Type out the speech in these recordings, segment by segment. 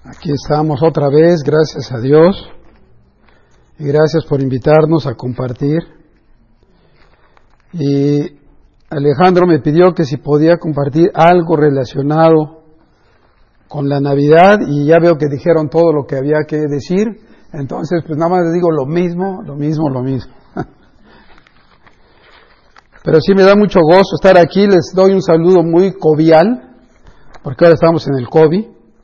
Aquí estamos otra vez, gracias a Dios, y gracias por invitarnos a compartir. Y Alejandro me pidió que si podía compartir algo relacionado con la Navidad, y ya veo que dijeron todo lo que había que decir, entonces pues nada más les digo lo mismo. Pero sí me da mucho gozo estar aquí, les doy un saludo muy cordial, porque ahora estamos en el COVID.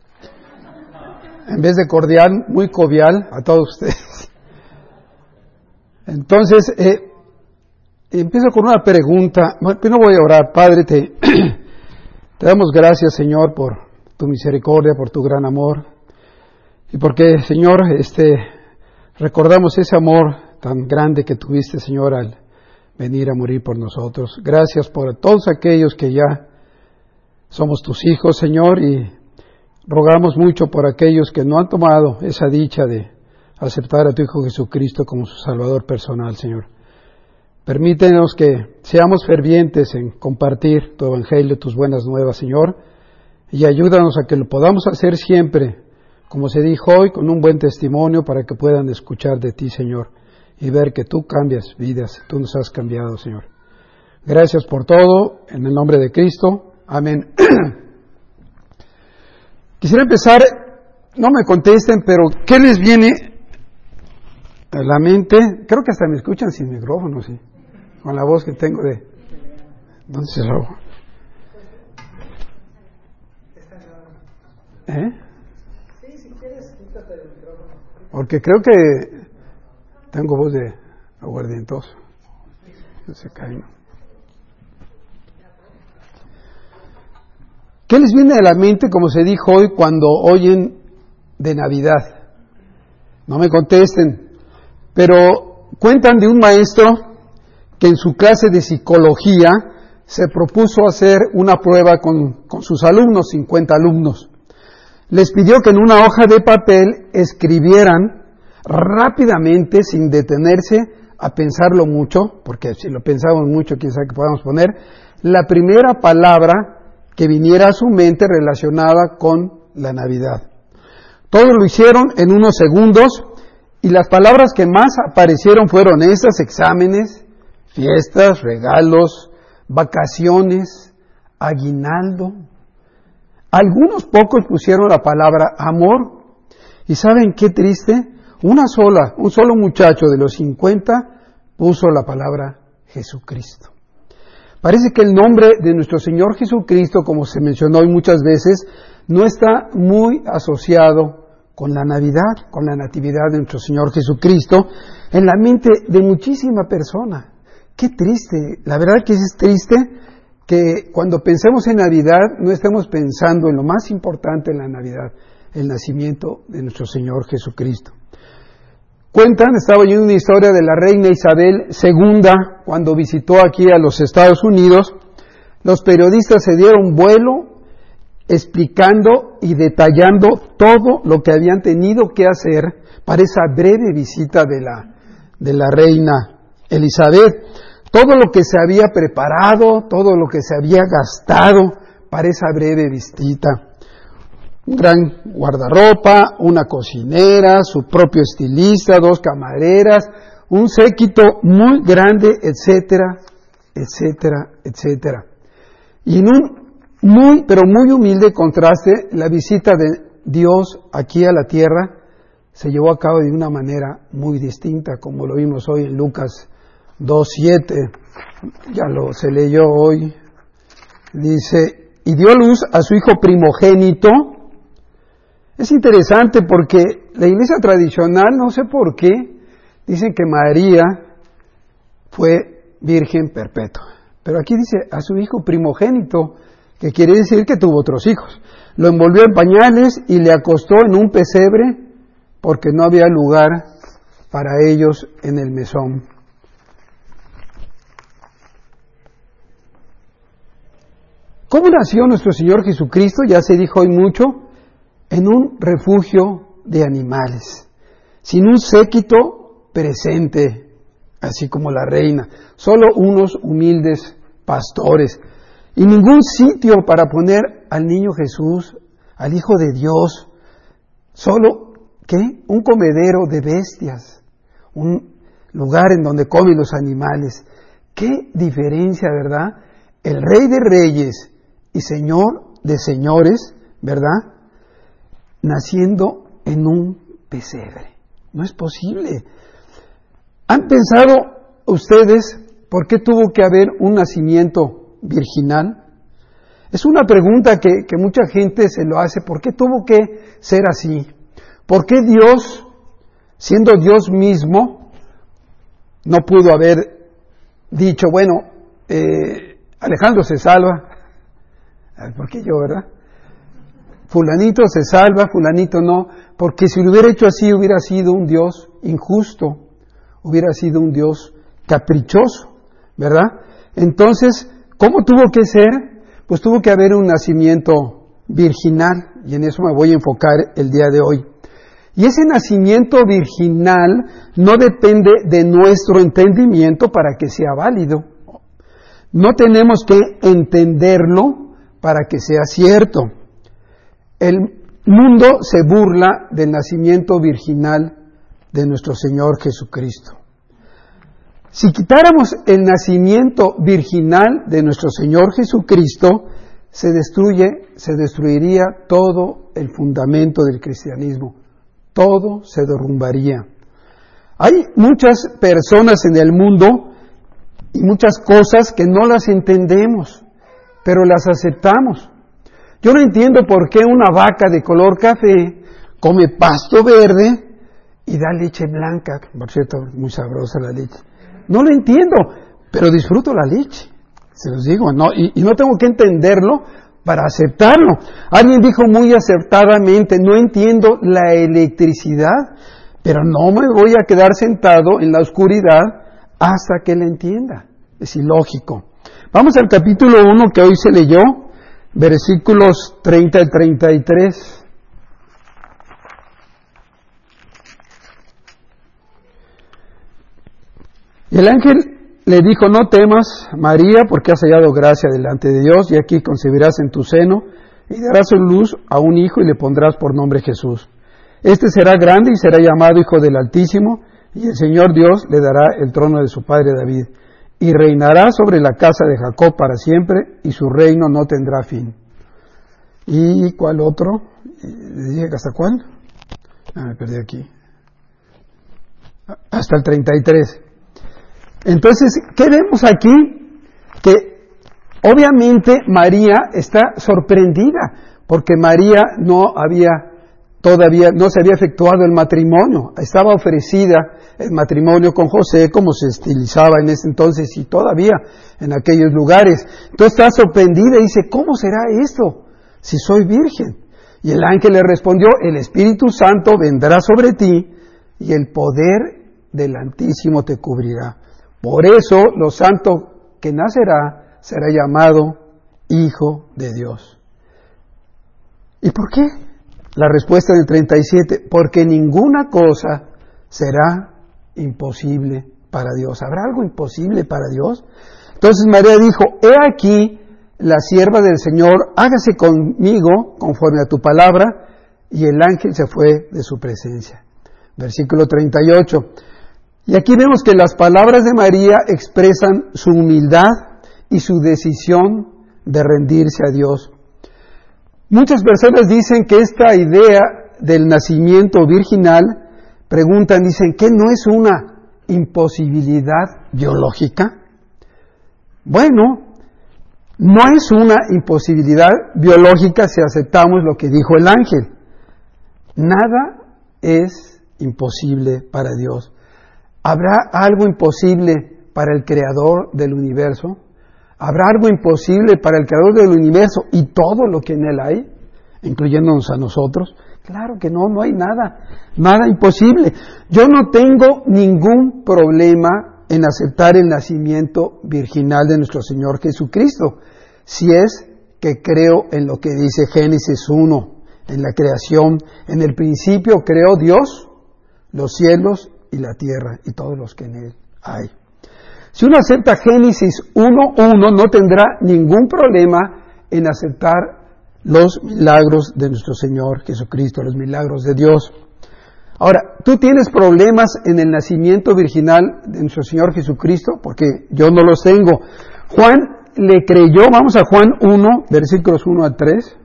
En vez de cordial, muy cordial a todos ustedes. Entonces, empiezo con una pregunta. Bueno, primero voy a orar. Padre, te damos gracias, Señor, por tu misericordia, por tu gran amor. Y porque, Señor, recordamos ese amor tan grande que tuviste, Señor, al venir a morir por nosotros. Gracias por todos aquellos que ya somos tus hijos, Señor, y rogamos mucho por aquellos que no han tomado esa dicha de aceptar a tu Hijo Jesucristo como su Salvador personal, Señor. Permítenos que seamos fervientes en compartir tu Evangelio, tus buenas nuevas, Señor, y ayúdanos a que lo podamos hacer siempre, como se dijo hoy, con un buen testimonio para que puedan escuchar de ti, Señor, y ver que tú cambias vidas, tú nos has cambiado, Señor. Gracias por todo, en el nombre de Cristo. Amén. Quisiera empezar, no me contesten, pero ¿qué les viene a la mente? Creo que hasta me escuchan sin micrófono, sí, con la voz que tengo de... Entonces, Sí, si quieres, quítate el micrófono. Porque creo que tengo voz de aguardientoso. Se cae, ¿no? ¿Qué les viene a la mente, como se dijo hoy, cuando oyen de Navidad? No me contesten, pero cuentan de un maestro que en su clase de psicología se propuso hacer una prueba con sus alumnos, 50 alumnos. Les pidió que en una hoja de papel escribieran rápidamente, sin detenerse a pensarlo mucho, porque si lo pensamos mucho, quién sabe qué podamos poner, la primera palabra que viniera a su mente relacionada con la Navidad. Todos lo hicieron en unos segundos y las palabras que más aparecieron fueron esas: exámenes, fiestas, regalos, vacaciones, aguinaldo. Algunos pocos pusieron la palabra amor. ¿Y saben qué triste? Un solo muchacho de los 50 puso la palabra Jesucristo. Parece que el nombre de nuestro Señor Jesucristo, como se mencionó hoy muchas veces, no está muy asociado con la Navidad, con la natividad de nuestro Señor Jesucristo, en la mente de muchísima persona. Qué triste, la verdad que es triste que cuando pensemos en Navidad no estemos pensando en lo más importante en la Navidad, el nacimiento de nuestro Señor Jesucristo. Cuentan, estaba oyendo una historia de la reina Isabel II, cuando visitó aquí a los Estados Unidos. Los periodistas se dieron vuelo explicando y detallando todo lo que habían tenido que hacer para esa breve visita de la reina Elizabeth. Todo lo que se había preparado, todo lo que se había gastado para esa breve visita. Un gran guardarropa, una cocinera, su propio estilista, 2 camareras, un séquito muy grande, etcétera, etcétera, etcétera. Y en un muy humilde contraste, la visita de Dios aquí a la tierra se llevó a cabo de una manera muy distinta, como lo vimos hoy en Lucas 2:7. Se leyó hoy. Dice, y dio a luz a su hijo primogénito. Es interesante porque la iglesia tradicional, no sé por qué, dicen que María fue virgen perpetua. Pero aquí dice a su hijo primogénito, que quiere decir que tuvo otros hijos. Lo envolvió en pañales y le acostó en un pesebre porque no había lugar para ellos en el mesón. ¿Cómo nació nuestro Señor Jesucristo? Ya se dijo hoy mucho. En un refugio de animales, sin un séquito presente, así como la reina, solo unos humildes pastores, y ningún sitio para poner al niño Jesús, al Hijo de Dios, solo, ¿qué? Un comedero de bestias, un lugar en donde comen los animales. ¡Qué diferencia, verdad! El Rey de Reyes y Señor de Señores, ¿verdad?, naciendo en un pesebre. No es posible. ¿Han pensado ustedes por qué tuvo que haber un nacimiento virginal? Es una pregunta que mucha gente se lo hace. ¿Por qué tuvo que ser así? ¿Por qué Dios, siendo Dios mismo, no pudo haber dicho, bueno, Alejandro se salva? ¿Por qué yo, verdad? Fulanito se salva, fulanito no, porque si lo hubiera hecho así hubiera sido un Dios injusto, hubiera sido un Dios caprichoso, ¿verdad? Entonces, ¿cómo tuvo que ser? Pues tuvo que haber un nacimiento virginal, y en eso me voy a enfocar el día de hoy. Y ese nacimiento virginal no depende de nuestro entendimiento para que sea válido. No tenemos que entenderlo para que sea cierto. El mundo se burla del nacimiento virginal de nuestro Señor Jesucristo. Si quitáramos el nacimiento virginal de nuestro Señor Jesucristo, se destruiría todo el fundamento del cristianismo. Todo se derrumbaría. Hay muchas personas en el mundo y muchas cosas que no las entendemos, pero las aceptamos. Yo no entiendo por qué una vaca de color café come pasto verde y da leche blanca. Por cierto, muy sabrosa la leche. No lo entiendo, pero disfruto la leche. Se los digo, ¿no? Y no tengo que entenderlo para aceptarlo. Alguien dijo muy acertadamente, no entiendo la electricidad, pero no me voy a quedar sentado en la oscuridad hasta que la entienda. Es ilógico. Vamos al capítulo 1 que hoy se leyó, versículos 30 al 33. Y el ángel le dijo, no temas, María, porque has hallado gracia delante de Dios, y aquí concebirás en tu seno, y darás a luz a un hijo, y le pondrás por nombre Jesús. Este será grande y será llamado Hijo del Altísimo, y el Señor Dios le dará el trono de su padre David, y reinará sobre la casa de Jacob para siempre, y su reino no tendrá fin. ¿Y cuál otro? ¿Dije hasta cuál? Me perdí aquí. Hasta el 33. Entonces, ¿qué vemos aquí? Que obviamente María está sorprendida, porque María no se había efectuado el matrimonio, estaba ofrecida el matrimonio con José, como se estilizaba en ese entonces y todavía en aquellos lugares. Entonces está sorprendida y dice, ¿cómo será esto si soy virgen? Y el ángel le respondió, el Espíritu Santo vendrá sobre ti y el poder del Altísimo te cubrirá. Por eso, lo santo que nacerá será llamado Hijo de Dios. ¿Y por qué? La respuesta del 37, porque ninguna cosa será imposible para Dios. ¿Habrá algo imposible para Dios? Entonces María dijo, he aquí la sierva del Señor, hágase conmigo conforme a tu palabra, y el ángel se fue de su presencia. Versículo 38. Y aquí vemos que las palabras de María expresan su humildad y su decisión de rendirse a Dios. Muchas personas dicen que esta idea del nacimiento virginal, dicen, ¿qué no es una imposibilidad biológica? Bueno, no es una imposibilidad biológica si aceptamos lo que dijo el ángel. Nada es imposible para Dios. ¿Habrá algo imposible para el Creador del universo? ¿Habrá algo imposible para el Creador del universo y todo lo que en él hay, incluyéndonos a nosotros? Claro que no hay nada imposible. Yo no tengo ningún problema en aceptar el nacimiento virginal de nuestro Señor Jesucristo, si es que creo en lo que dice Génesis 1, en la creación. En el principio creó Dios los cielos y la tierra y todos los que en él hay. Si uno acepta Génesis 1:1, no tendrá ningún problema en aceptar los milagros de nuestro Señor Jesucristo, los milagros de Dios. Ahora, ¿tú tienes problemas en el nacimiento virginal de nuestro Señor Jesucristo? Porque yo no los tengo. Juan le creyó, vamos a Juan 1, versículos 1 a 3.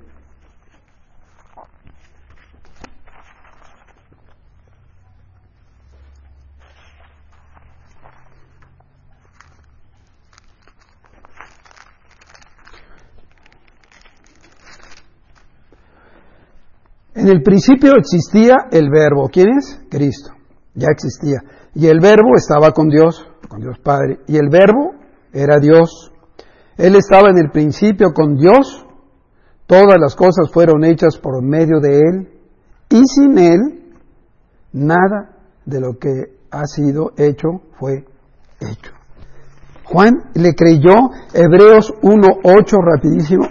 En el principio existía el Verbo. ¿Quién es? Cristo. Ya existía. Y el Verbo estaba con Dios Padre. Y el Verbo era Dios. Él estaba en el principio con Dios. Todas las cosas fueron hechas por medio de Él. Y sin Él, nada de lo que ha sido hecho fue hecho. Juan le creyó. Hebreos 1:8, rapidísimo.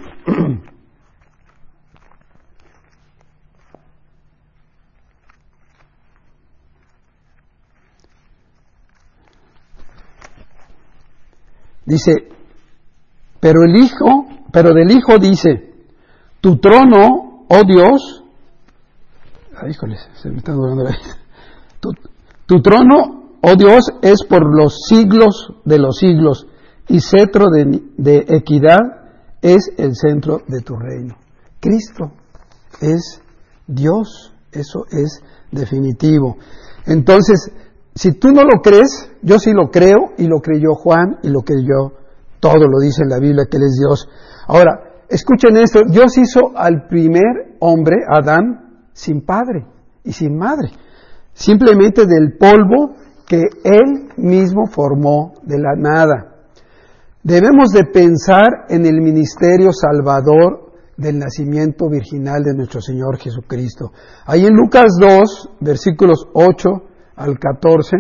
Dice, pero del Hijo dice, tu trono, oh Dios, se me está durando la vida. Tu trono, oh Dios, es por los siglos de los siglos, y cetro de equidad es el centro de tu reino. Cristo es Dios, eso es definitivo. Entonces, si tú no lo crees, yo sí lo creo, y lo creyó Juan, y lo creyó, todo lo dice en la Biblia que Él es Dios. Ahora, escuchen esto, Dios hizo al primer hombre, Adán, sin padre y sin madre, simplemente del polvo que Él mismo formó de la nada. Debemos de pensar en el ministerio salvador del nacimiento virginal de nuestro Señor Jesucristo. Ahí en Lucas 2, versículos 8 al 14,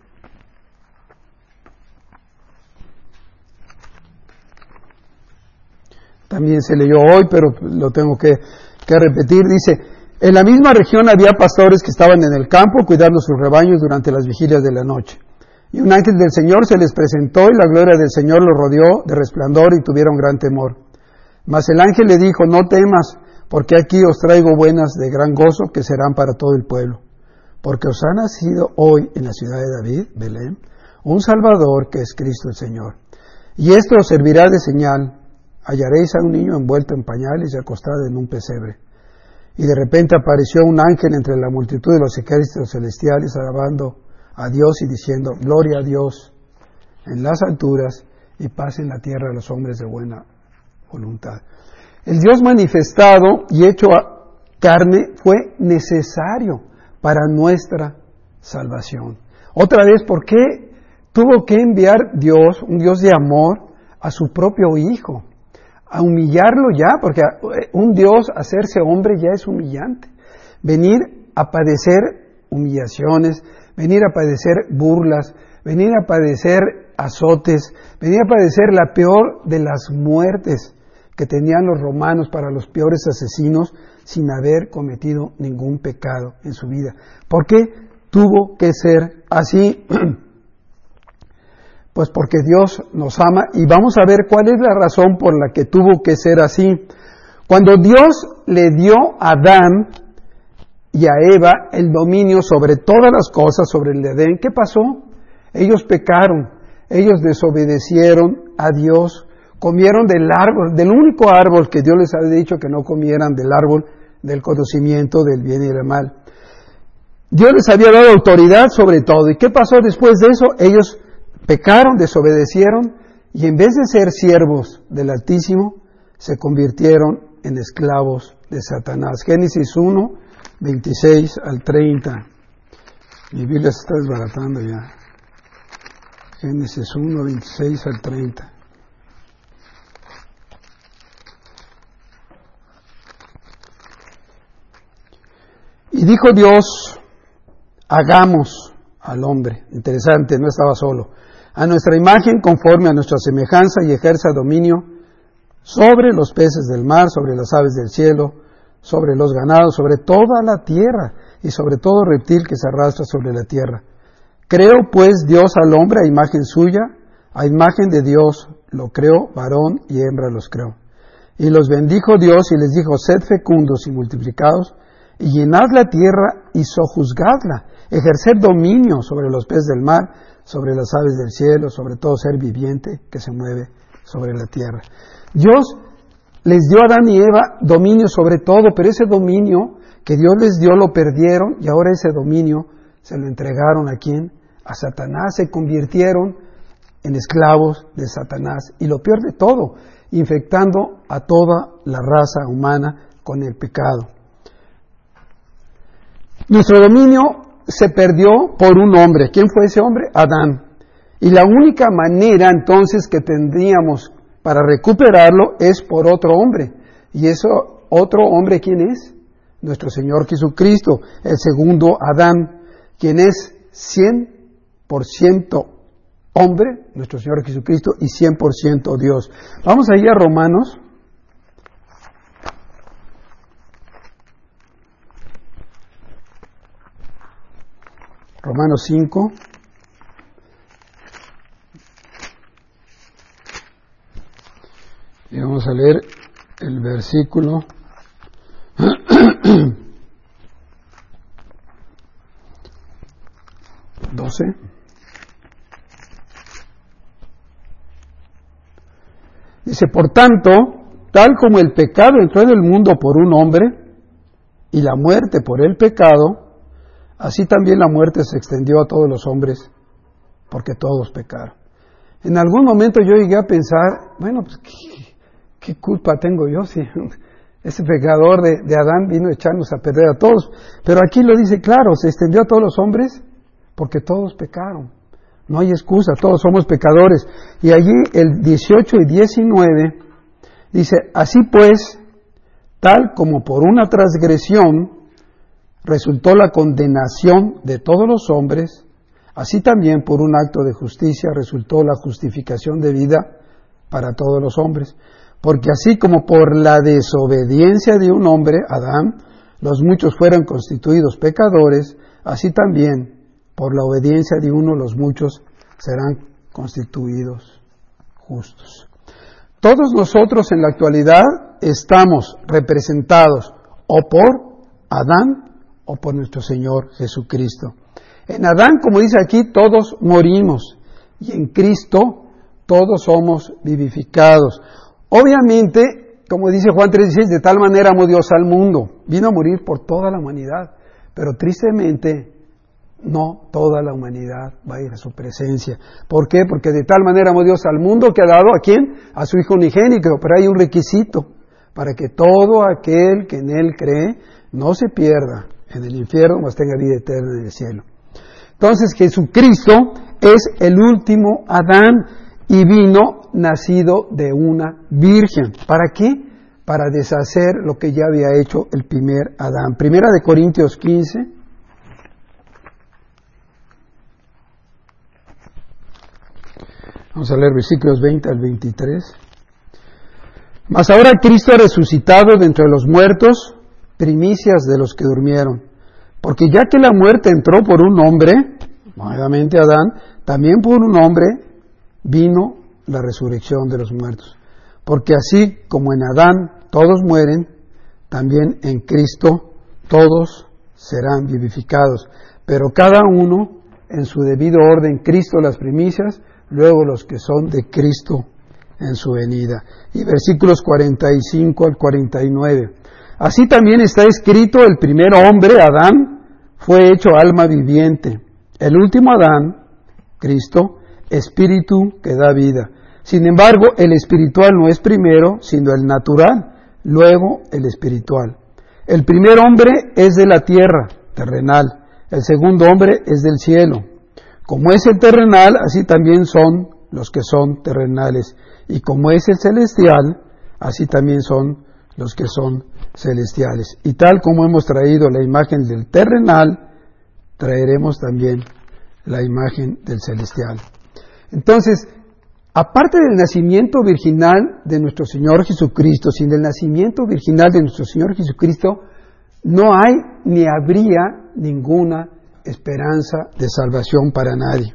también se leyó hoy, pero lo tengo que repetir. Dice, en la misma región había pastores que estaban en el campo cuidando sus rebaños durante las vigilias de la noche. Y un ángel del Señor se les presentó y la gloria del Señor los rodeó de resplandor y tuvieron gran temor. Mas el ángel le dijo, no temas, porque aquí os traigo buenas de gran gozo que serán para todo el pueblo. Porque os ha nacido hoy en la ciudad de David, Belén, un Salvador que es Cristo el Señor. Y esto os servirá de señal. Hallaréis a un niño envuelto en pañales y acostado en un pesebre. Y de repente apareció un ángel entre la multitud de los ejércitos celestiales, alabando a Dios y diciendo, gloria a Dios en las alturas y paz en la tierra a los hombres de buena voluntad. El Dios manifestado y hecho carne fue necesario para nuestra salvación. Otra vez, ¿por qué tuvo que enviar Dios, un Dios de amor, a su propio Hijo? A humillarlo ya, porque un Dios hacerse hombre ya es humillante. Venir a padecer humillaciones, venir a padecer burlas, venir a padecer azotes, venir a padecer la peor de las muertes que tenían los romanos para los peores asesinos sin haber cometido ningún pecado en su vida. ¿Por qué tuvo que ser así? Pues porque Dios nos ama y vamos a ver cuál es la razón por la que tuvo que ser así. Cuando Dios le dio a Adán y a Eva el dominio sobre todas las cosas, sobre el Edén, ¿qué pasó? Ellos pecaron, ellos desobedecieron a Dios, comieron del árbol, del único árbol que Dios les había dicho que no comieran, del árbol del conocimiento del bien y del mal. Dios les había dado autoridad sobre todo. ¿Y qué pasó después de eso? Ellos pecaron, desobedecieron y en vez de ser siervos del Altísimo, se convirtieron en esclavos de Satanás. Génesis 1, 26 al 30. Mi Biblia se está desbaratando ya. Génesis 1, 26 al 30. Y dijo Dios, hagamos al hombre. Interesante, no estaba solo. A nuestra imagen, conforme a nuestra semejanza, y ejerza dominio sobre los peces del mar, sobre las aves del cielo, sobre los ganados, sobre toda la tierra, y sobre todo reptil que se arrastra sobre la tierra. Creó pues Dios al hombre a imagen suya, a imagen de Dios lo creó, varón y hembra los creó. Y los bendijo Dios y les dijo, sed fecundos y multiplicados, y llenad la tierra y sojuzgadla, ejerced dominio sobre los peces del mar, sobre las aves del cielo, sobre todo ser viviente que se mueve sobre la tierra. Dios les dio a Adán y Eva dominio sobre todo, pero ese dominio que Dios les dio lo perdieron y ahora ese dominio se lo entregaron ¿a quién? A Satanás, se convirtieron en esclavos de Satanás. Y lo peor de todo, infectando a toda la raza humana con el pecado. Nuestro dominio se perdió por un hombre. ¿Quién fue ese hombre? Adán. Y la única manera entonces que tendríamos para recuperarlo es por otro hombre. ¿Y eso otro hombre quién es? Nuestro Señor Jesucristo, el segundo Adán, quien es 100% hombre, nuestro Señor Jesucristo, y 100% Dios. Vamos ahí a Romanos. Romanos 5. Y vamos a leer el versículo 12. Dice, por tanto, tal como el pecado entró en el mundo por un hombre, y la muerte por el pecado, así también la muerte se extendió a todos los hombres, porque todos pecaron. En algún momento yo llegué a pensar, bueno, pues, ¿qué culpa tengo yo si ese pecador de Adán vino a echarnos a perder a todos? Pero aquí lo dice claro, se extendió a todos los hombres, porque todos pecaron. No hay excusa, todos somos pecadores. Y allí el 18 y 19 dice, así pues, tal como por una transgresión resultó la condenación de todos los hombres, así también por un acto de justicia resultó la justificación de vida para todos los hombres. Porque así como por la desobediencia de un hombre, Adán, los muchos fueron constituidos pecadores, así también por la obediencia de uno los muchos serán constituidos justos. Todos nosotros en la actualidad estamos representados o por Adán o por nuestro Señor Jesucristo. En Adán, como dice aquí, todos morimos y en Cristo todos somos vivificados. Obviamente, como dice Juan 3:16, de tal manera amó Dios al mundo, vino a morir por toda la humanidad, pero tristemente no toda la humanidad va a ir a su presencia. ¿Por qué? Porque de tal manera amó Dios al mundo que ha dado ¿a quién? A su Hijo unigénito, pero hay un requisito para que todo aquel que en Él cree no se pierda en el infierno, mas tenga vida eterna en el cielo. Entonces Jesucristo es el último Adán y vino nacido de una virgen. ¿Para qué? Para deshacer lo que ya había hecho el primer Adán. Primera de Corintios 15. Vamos a leer versículos 20 al 23. Mas ahora Cristo ha resucitado de entre los muertos, primicias de los que durmieron. Porque ya que la muerte entró por un hombre, nuevamente Adán, también por un hombre vino la resurrección de los muertos. Porque así como en Adán todos mueren, también en Cristo todos serán vivificados. Pero cada uno en su debido orden, Cristo las primicias, luego los que son de Cristo en su venida. Y versículos 45 al 49. Así también está escrito, el primer hombre, Adán, fue hecho alma viviente. El último Adán, Cristo, espíritu que da vida. Sin embargo, el espiritual no es primero, sino el natural, luego el espiritual. El primer hombre es de la tierra, terrenal. El segundo hombre es del cielo. Como es el terrenal, así también son los que son terrenales. Y como es el celestial, así también son los que son celestiales. Y tal como hemos traído la imagen del terrenal, traeremos también la imagen del celestial. Entonces, aparte del nacimiento virginal de nuestro Señor Jesucristo, sin el nacimiento virginal de nuestro Señor Jesucristo, no hay ni habría ninguna esperanza de salvación para nadie.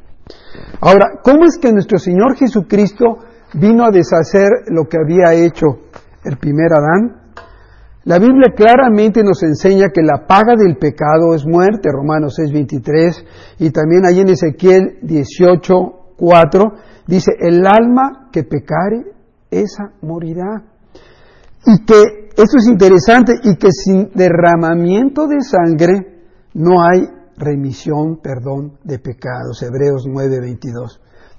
Ahora, ¿cómo es que nuestro Señor Jesucristo vino a deshacer lo que había hecho el primer Adán. La Biblia claramente nos enseña que la paga del pecado es muerte, Romanos 6:23, y también ahí en Ezequiel 18:4 dice, el alma que pecare, esa morirá. Y que, esto es interesante, y que sin derramamiento de sangre no hay remisión, perdón de pecados, Hebreos 9:22.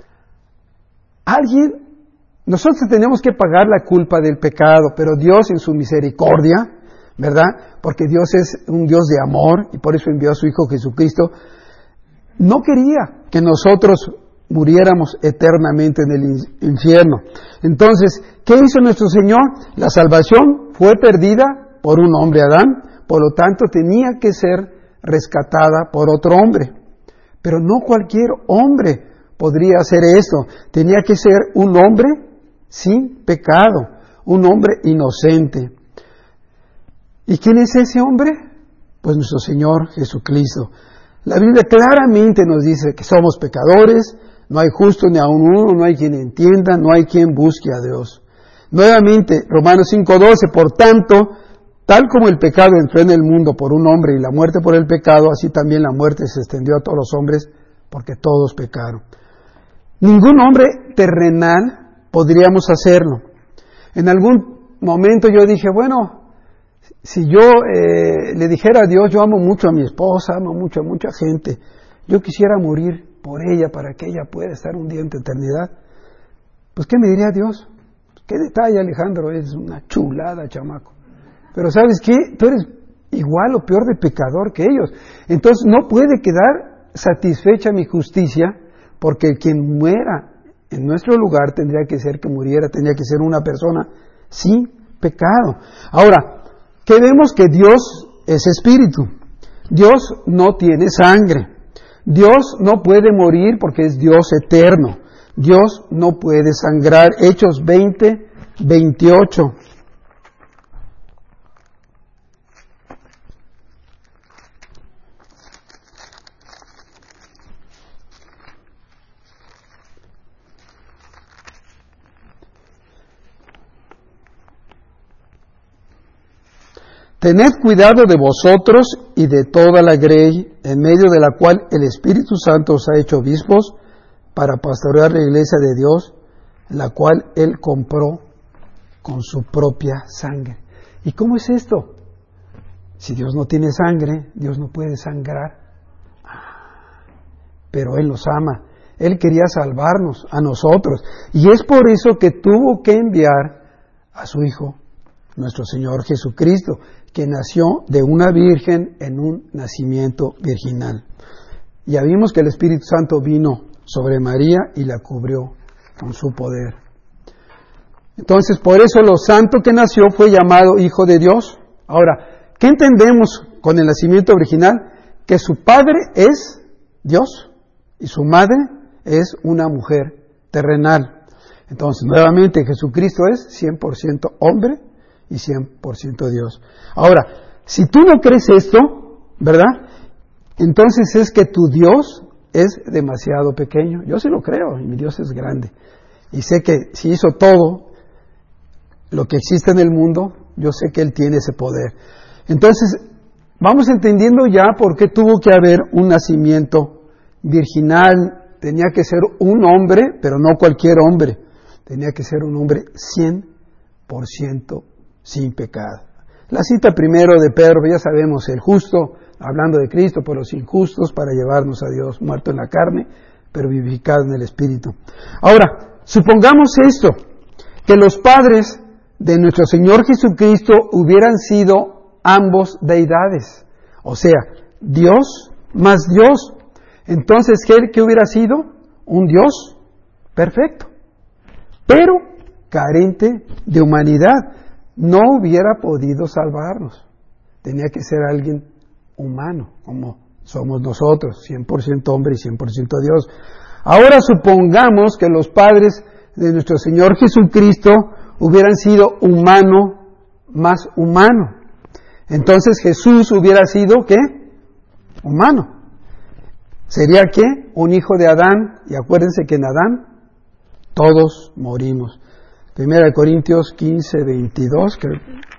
Nosotros tenemos que pagar la culpa del pecado, pero Dios en su misericordia, ¿verdad? Porque Dios es un Dios de amor y por eso envió a su Hijo Jesucristo, no quería que nosotros muriéramos eternamente en el infierno. Entonces, ¿qué hizo nuestro Señor? La salvación fue perdida por un hombre, Adán, por lo tanto tenía que ser rescatada por otro hombre. Pero no cualquier hombre podría hacer esto. Tenía que ser un hombre sin pecado, un hombre inocente. ¿Y quién es ese hombre? Pues nuestro Señor Jesucristo. La Biblia claramente nos dice que somos pecadores, no hay justo ni aun uno, no hay quien entienda, no hay quien busque a Dios. Nuevamente, Romanos 5:12, por tanto, tal como el pecado entró en el mundo por un hombre y la muerte por el pecado, así también la muerte se extendió a todos los hombres porque todos pecaron. Ningún hombre terrenal podríamos hacerlo. En algún momento yo dije, bueno, si yo le dijera a Dios, yo amo mucho a mi esposa, amo mucho a mucha gente, yo quisiera morir por ella para que ella pueda estar un día en tu eternidad, pues ¿qué me diría Dios? ¿Qué detalle, Alejandro? Es una chulada, chamaco. Pero ¿sabes qué? Tú eres igual o peor de pecador que ellos. Entonces no puede quedar satisfecha mi justicia, porque quien muera en nuestro lugar tendría que ser una persona sin pecado. Ahora, ¿qué vemos? Que Dios es espíritu. Dios no tiene sangre. Dios no puede morir porque es Dios eterno. Dios no puede sangrar. Hechos 20:28. Tened cuidado de vosotros y de toda la grey, en medio de la cual el Espíritu Santo os ha hecho obispos, para pastorear la iglesia de Dios, la cual Él compró con su propia sangre. ¿Y cómo es esto? Si Dios no tiene sangre, Dios no puede sangrar. Pero Él nos ama. Él quería salvarnos a nosotros. Y es por eso que tuvo que enviar a su Hijo, nuestro Señor Jesucristo, que nació de una virgen en un nacimiento virginal. Ya vimos que el Espíritu Santo vino sobre María y la cubrió con su poder. Entonces, por eso lo santo que nació fue llamado Hijo de Dios. Ahora, ¿qué entendemos con el nacimiento virginal? Que su padre es Dios y su madre es una mujer terrenal. Entonces, nuevamente, Jesucristo es 100% hombre y 100% Dios. Ahora, si tú no crees esto, ¿verdad? Entonces es que tu Dios es demasiado pequeño. Yo sí lo creo, y mi Dios es grande. Y sé que si hizo todo lo que existe en el mundo, yo sé que Él tiene ese poder. Entonces, vamos entendiendo ya por qué tuvo que haber un nacimiento virginal. Tenía que ser un hombre, pero no cualquier hombre. Tenía que ser un hombre 100% sin pecado. La cita primero de Pedro, ya sabemos, el justo, hablando de Cristo, por los injustos, para llevarnos a Dios, muerto en la carne, pero vivificado en el Espíritu. Ahora, supongamos esto, que los padres de nuestro Señor Jesucristo hubieran sido ambos deidades, o sea, Dios más Dios. Entonces, ¿qué hubiera sido? Un Dios perfecto, pero carente de humanidad. No hubiera podido salvarnos. Tenía que ser alguien humano, como somos nosotros, 100% hombre y 100% Dios. Ahora supongamos que los padres de nuestro Señor Jesucristo hubieran sido humano más humano. Entonces Jesús hubiera sido, ¿qué? Humano. ¿Sería qué? Un hijo de Adán. Y acuérdense que en Adán todos morimos. 1 Corintios 15, 22, creo.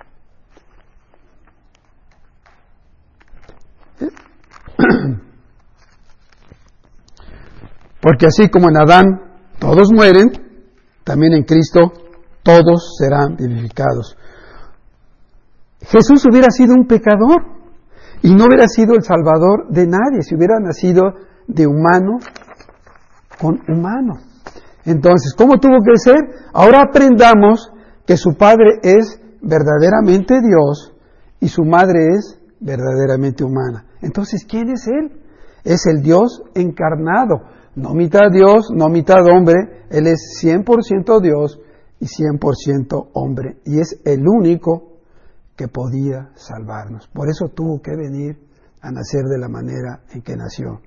Porque así como en Adán todos mueren, también en Cristo todos serán vivificados. Jesús hubiera sido un pecador y no hubiera sido el salvador de nadie si hubiera nacido de humano con humano. Entonces, ¿cómo tuvo que ser? Ahora aprendamos que su padre es verdaderamente Dios y su madre es verdaderamente humana. Entonces, ¿quién es Él? Es el Dios encarnado, no mitad Dios, no mitad hombre. Él es 100% Dios y 100% hombre, y es el único que podía salvarnos. Por eso tuvo que venir a nacer de la manera en que nació.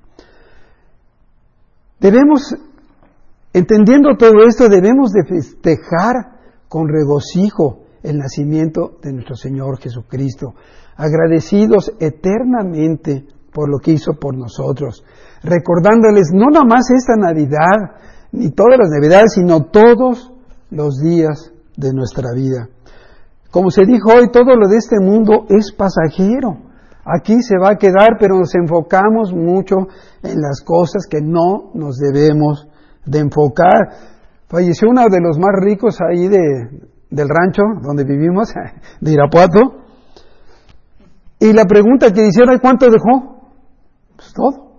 Entendiendo todo esto, debemos de festejar con regocijo el nacimiento de nuestro Señor Jesucristo, agradecidos eternamente por lo que hizo por nosotros, recordándoles no nada más esta Navidad, ni todas las Navidades, sino todos los días de nuestra vida. Como se dijo hoy, todo lo de este mundo es pasajero. Aquí se va a quedar, pero nos enfocamos mucho en las cosas que no nos debemos de enfocar. Falleció uno de los más ricos ahí del rancho donde vivimos, de Irapuato, y la pregunta que hicieron, ¿cuánto dejó? Pues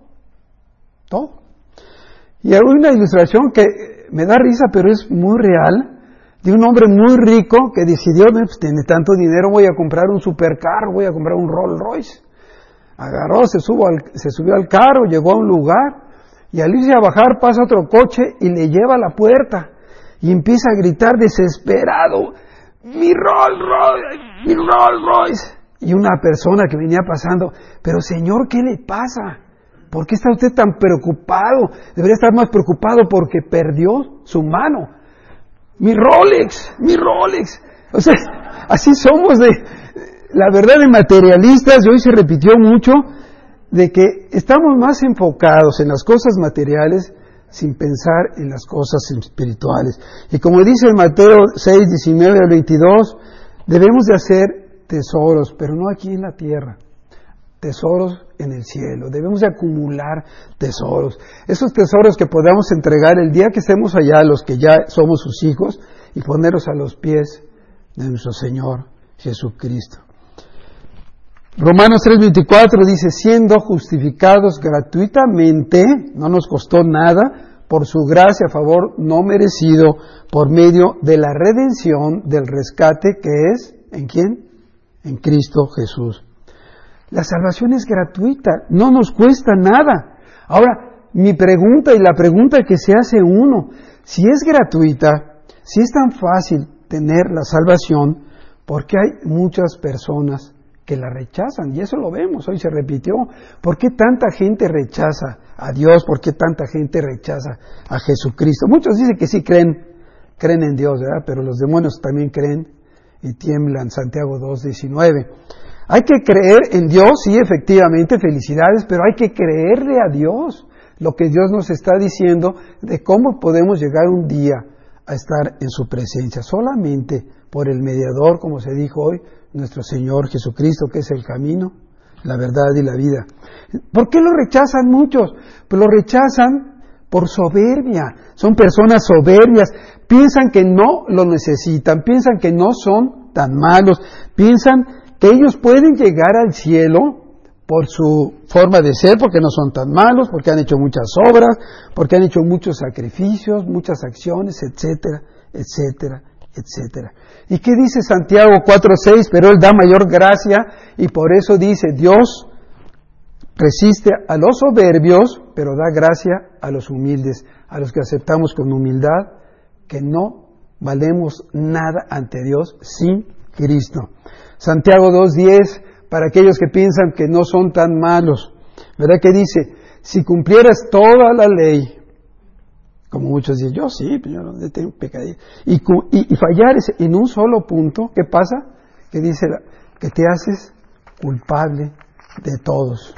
todo. Y hay una ilustración que me da risa, pero es muy real, de un hombre muy rico que decidió, pues tiene tanto dinero, voy a comprar un supercarro, voy a comprar un Rolls Royce. Agarró, se subió al carro, llegó a un lugar, y al irse a bajar pasa otro coche y le lleva a la puerta, y empieza a gritar desesperado, ¡mi Rolls Royce! Y una persona que venía pasando, pero señor, ¿qué le pasa? ¿Por qué está usted tan preocupado? Debería estar más preocupado porque perdió su mano. ¡Mi Rolex! O sea, así somos la verdad, de materialistas, y hoy se repitió mucho, de que estamos más enfocados en las cosas materiales sin pensar en las cosas espirituales. Y como dice en Mateo 6, 19 al 22, debemos de hacer tesoros, pero no aquí en la tierra, tesoros en el cielo. Debemos de acumular tesoros, esos tesoros que podamos entregar el día que estemos allá, los que ya somos sus hijos, y ponerlos a los pies de nuestro Señor Jesucristo. Romanos 3:24 dice, siendo justificados gratuitamente, no nos costó nada, por su gracia a favor no merecido, por medio de la redención del rescate que es, ¿en quién? En Cristo Jesús. La salvación es gratuita, no nos cuesta nada. Ahora, mi pregunta y la pregunta que se hace uno, si es gratuita, si es tan fácil tener la salvación, ¿por qué hay muchas personas que la rechazan? Y eso lo vemos, hoy se repitió. ¿Por qué tanta gente rechaza a Dios? ¿Por qué tanta gente rechaza a Jesucristo? Muchos dicen que sí creen en Dios, ¿verdad? Pero los demonios también creen y tiemblan, Santiago 2:19. Hay que creer en Dios, sí, efectivamente, felicidades, pero hay que creerle a Dios lo que Dios nos está diciendo de cómo podemos llegar un día a estar en su presencia, solamente por el mediador, como se dijo hoy, nuestro Señor Jesucristo, que es el camino, la verdad y la vida. ¿Por qué lo rechazan muchos? Pues lo rechazan por soberbia. Son personas soberbias, piensan que no lo necesitan, piensan que no son tan malos, piensan que ellos pueden llegar al cielo por su forma de ser, porque no son tan malos, porque han hecho muchas obras, porque han hecho muchos sacrificios, muchas acciones, etcétera, etcétera, etcétera. ¿Y qué dice Santiago 4:6? Pero Él da mayor gracia, y por eso dice, Dios resiste a los soberbios, pero da gracia a los humildes, a los que aceptamos con humildad que no valemos nada ante Dios sin Cristo. Santiago 2:10, para aquellos que piensan que no son tan malos, ¿verdad? Que dice, si cumplieras toda la ley, como muchos dicen, yo sí, pero yo no tengo pecadillo, y fallares en un solo punto, ¿qué pasa? Que dice que te haces culpable de todos.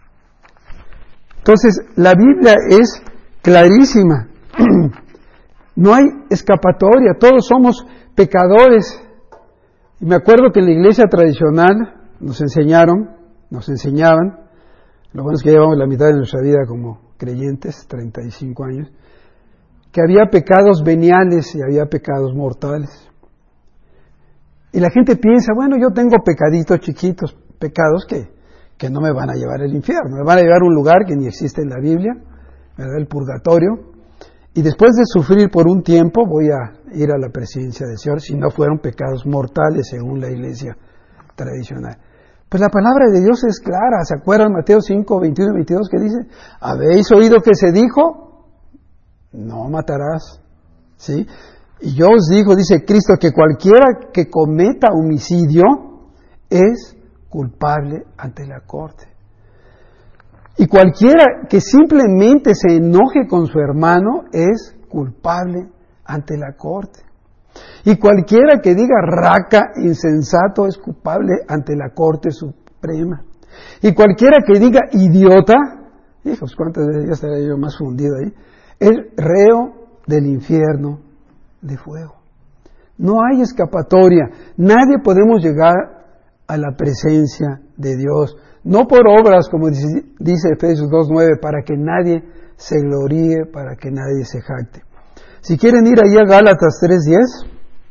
Entonces, la Biblia es clarísima. No hay escapatoria, todos somos pecadores. Y me acuerdo que en la iglesia tradicional nos enseñaban, lo bueno es que llevamos la mitad de nuestra vida como creyentes, 35 años, que había pecados veniales y había pecados mortales. Y la gente piensa, bueno, yo tengo pecaditos chiquitos, pecados que no me van a llevar al infierno, me van a llevar a un lugar que ni existe en la Biblia, ¿verdad? El purgatorio. Y después de sufrir por un tiempo voy a ir a la presencia del Señor, si no fueron pecados mortales según la iglesia tradicional. Pues la palabra de Dios es clara. ¿Se acuerdan Mateo 5, 21 y 22 que dice? ¿Habéis oído que se dijo? No matarás. ¿Sí? Y yo os digo, dice Cristo, que cualquiera que cometa homicidio es culpable ante la corte. Y cualquiera que simplemente se enoje con su hermano es culpable ante la corte. Y cualquiera que diga raca, insensato, es culpable ante la Corte Suprema. Y cualquiera que diga idiota, hijos, cuántas veces ya estaría yo más fundido ahí, es reo del infierno de fuego. No hay escapatoria. Nadie podemos llegar a la presencia de Dios. No por obras, como dice Efesios 2:9, para que nadie se gloríe, para que nadie se jacte. Si quieren ir ahí a Gálatas 3:10.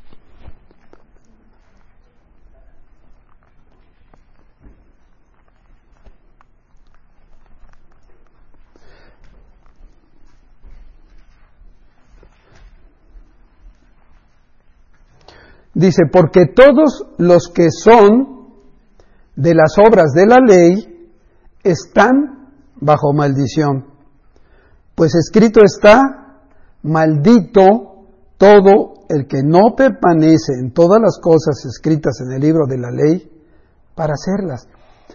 Dice, porque todos los que son de las obras de la ley están bajo maldición. Pues escrito está, maldito todo el que no permanece en todas las cosas escritas en el libro de la ley para hacerlas.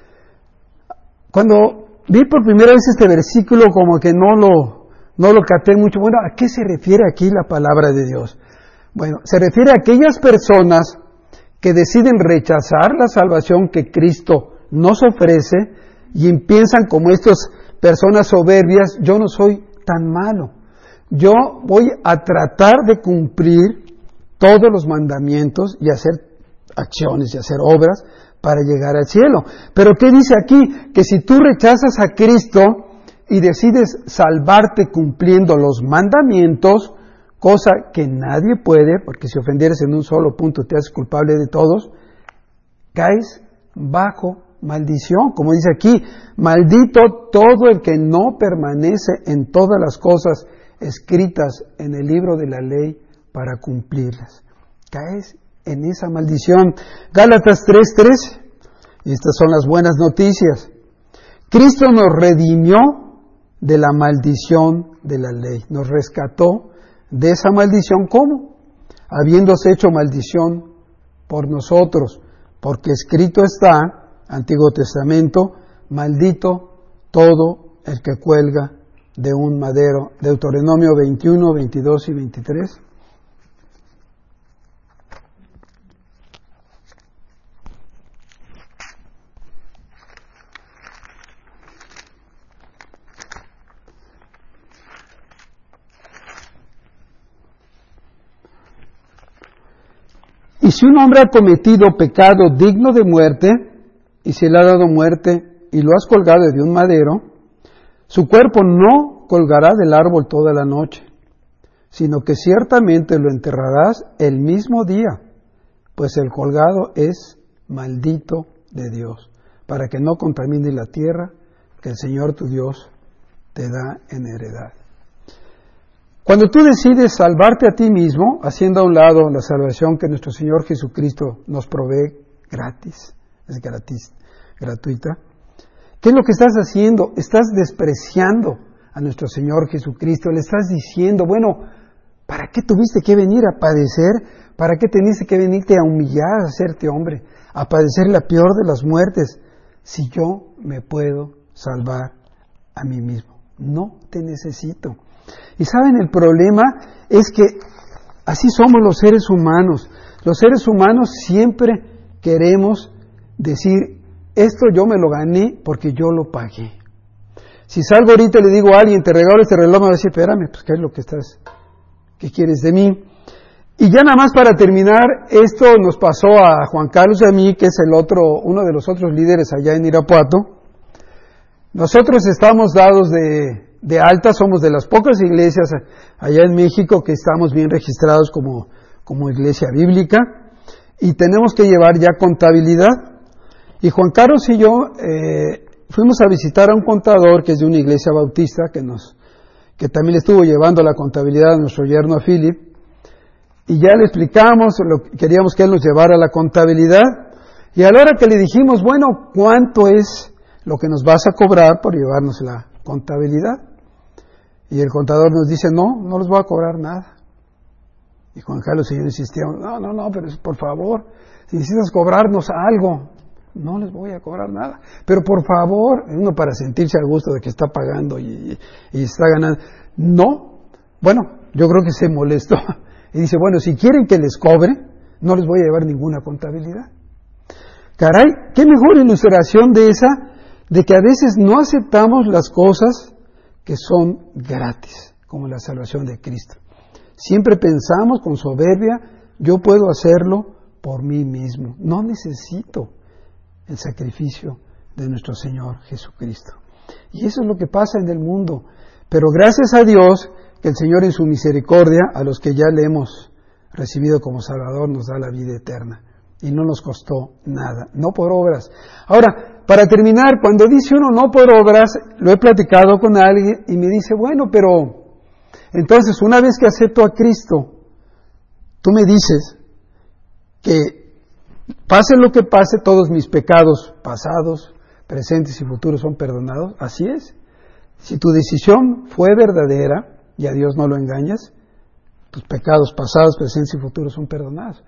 Cuando vi por primera vez este versículo, como que no lo capté mucho. Bueno, ¿a qué se refiere aquí la palabra de Dios? Bueno, se refiere a aquellas personas que deciden rechazar la salvación que Cristo nos ofrece y piensan como estas personas soberbias, yo no soy tan malo. Yo voy a tratar de cumplir todos los mandamientos y hacer acciones y hacer obras para llegar al cielo. Pero ¿qué dice aquí? Que si tú rechazas a Cristo y decides salvarte cumpliendo los mandamientos, cosa que nadie puede, porque si ofendieres en un solo punto te haces culpable de todos, caes bajo maldición. Como dice aquí, maldito todo el que no permanece en todas las cosas escritas en el libro de la ley para cumplirlas. Caes en esa maldición. Gálatas 3:3, y estas son las buenas noticias. Cristo nos redimió de la maldición de la ley, nos rescató de esa maldición. ¿Cómo? Habiéndose hecho maldición por nosotros, porque escrito está, Antiguo Testamento, maldito todo el que cuelga de un madero. Deuteronomio 21, 22 y 23. Y si un hombre ha cometido pecado digno de muerte, y se le ha dado muerte, y lo has colgado de un madero, su cuerpo no colgará del árbol toda la noche, sino que ciertamente lo enterrarás el mismo día, pues el colgado es maldito de Dios, para que no contamine la tierra que el Señor tu Dios te da en heredad. Cuando tú decides salvarte a ti mismo, haciendo a un lado la salvación que nuestro Señor Jesucristo nos provee gratis, es gratis, gratuita, ¿qué es lo que estás haciendo? Estás despreciando a nuestro Señor Jesucristo, le estás diciendo, bueno, ¿para qué tuviste que venir a padecer? ¿Para qué teniste que venirte a humillar, a hacerte hombre, a padecer la peor de las muertes, si yo me puedo salvar a mí mismo? No te necesito. Y saben, el problema es que así somos los seres humanos. Los seres humanos siempre queremos decir, esto yo me lo gané porque yo lo pagué. Si salgo ahorita y le digo a alguien, te regalo este reloj, me va a decir, espérame, pues ¿qué es lo que estás ¿qué quieres de mí? Y ya nada más para terminar, esto nos pasó a Juan Carlos y a mí, que es uno de los otros líderes allá en Irapuato. Nosotros estamos dados de alta, somos de las pocas iglesias allá en México que estamos bien registrados como iglesia bíblica, y tenemos que llevar ya contabilidad. Y Juan Carlos y yo fuimos a visitar a un contador que es de una iglesia bautista que también le estuvo llevando la contabilidad a nuestro yerno Philip, y ya le explicamos, queríamos que él nos llevara la contabilidad, y a la hora que le dijimos, bueno, ¿cuánto es lo que nos vas a cobrar por llevarnos la contabilidad? Y el contador nos dice, no les voy a cobrar nada. Y Juan Carlos y yo insistíamos, no, pero por favor, si necesitas cobrarnos algo, no les voy a cobrar nada. Pero por favor, uno para sentirse a gusto de que está pagando y está ganando. No, bueno, yo creo que se molestó. Y dice, bueno, si quieren que les cobre, no les voy a llevar ninguna contabilidad. Caray, qué mejor ilustración de esa, de que a veces no aceptamos las cosas que son gratis, como la salvación de Cristo. Siempre pensamos con soberbia, yo puedo hacerlo por mí mismo. No necesito el sacrificio de nuestro Señor Jesucristo. Y eso es lo que pasa en el mundo. Pero gracias a Dios, que el Señor en su misericordia, a los que ya le hemos recibido como Salvador, nos da la vida eterna. Y no nos costó nada, no por obras. Ahora, para terminar, cuando dice uno no por obras, lo he platicado con alguien y me dice, bueno, pero entonces una vez que acepto a Cristo, tú me dices que pase lo que pase, todos mis pecados pasados, presentes y futuros son perdonados. Así es. Si tu decisión fue verdadera y a Dios no lo engañas, tus pecados pasados, presentes y futuros son perdonados.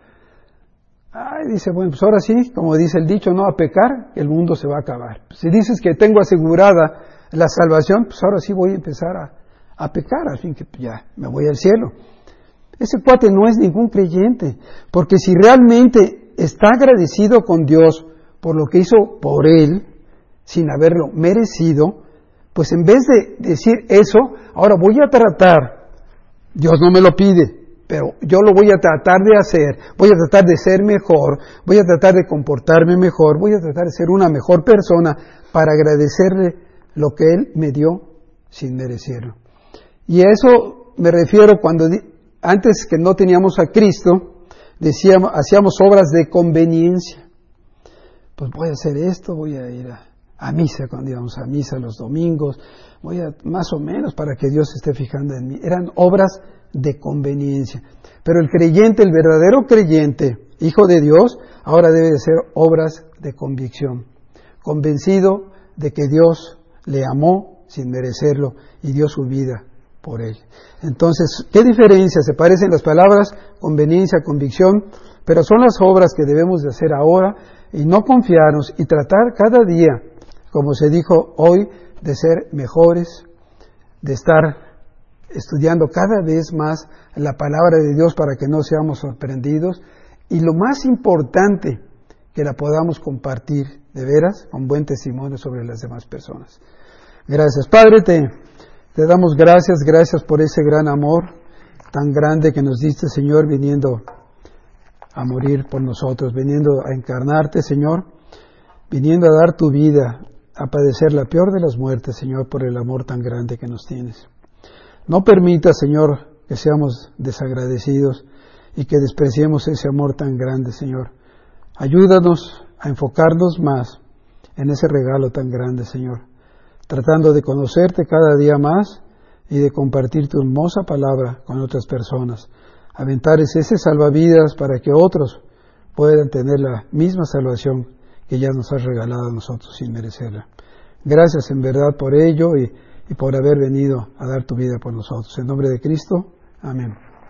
Dice, bueno, pues ahora sí, como dice el dicho, no a pecar, el mundo se va a acabar. Si dices que tengo asegurada la salvación, pues ahora sí voy a empezar a pecar, al fin que ya me voy al cielo. Ese cuate no es ningún creyente, porque si realmente está agradecido con Dios por lo que hizo por él, sin haberlo merecido, pues en vez de decir eso, ahora voy a tratar, Dios no me lo pide, pero yo lo voy a tratar de hacer, voy a tratar de ser mejor, voy a tratar de comportarme mejor, voy a tratar de ser una mejor persona para agradecerle lo que Él me dio sin merecerlo. Y a eso me refiero cuando antes que no teníamos a Cristo, hacíamos obras de conveniencia. Pues voy a hacer esto, voy a ir a misa cuando íbamos a misa los domingos, voy a más o menos para que Dios se esté fijando en mí. Eran obras de conveniencia. Pero el creyente, el verdadero creyente, hijo de Dios, ahora debe de ser obras de convicción, convencido de que Dios le amó sin merecerlo y dio su vida por él. Entonces, ¿qué diferencia? Se parecen las palabras conveniencia, convicción, pero son las obras que debemos de hacer ahora y no confiarnos y tratar cada día, como se dijo hoy, de ser mejores, de estar estudiando cada vez más la palabra de Dios para que no seamos sorprendidos y lo más importante, que la podamos compartir de veras con buen testimonio sobre las demás personas. Gracias, Padre, te damos gracias por ese gran amor tan grande que nos diste, Señor, viniendo a morir por nosotros, viniendo a encarnarte, Señor, viniendo a dar tu vida, a padecer la peor de las muertes, Señor, por el amor tan grande que nos tienes. No permita, Señor, que seamos desagradecidos y que despreciemos ese amor tan grande, Señor. Ayúdanos a enfocarnos más en ese regalo tan grande, Señor, tratando de conocerte cada día más y de compartir tu hermosa palabra con otras personas. Aventar ese salvavidas para que otros puedan tener la misma salvación que ya nos has regalado a nosotros sin merecerla. Gracias en verdad por ello y por haber venido a dar tu vida por nosotros. En nombre de Cristo, amén.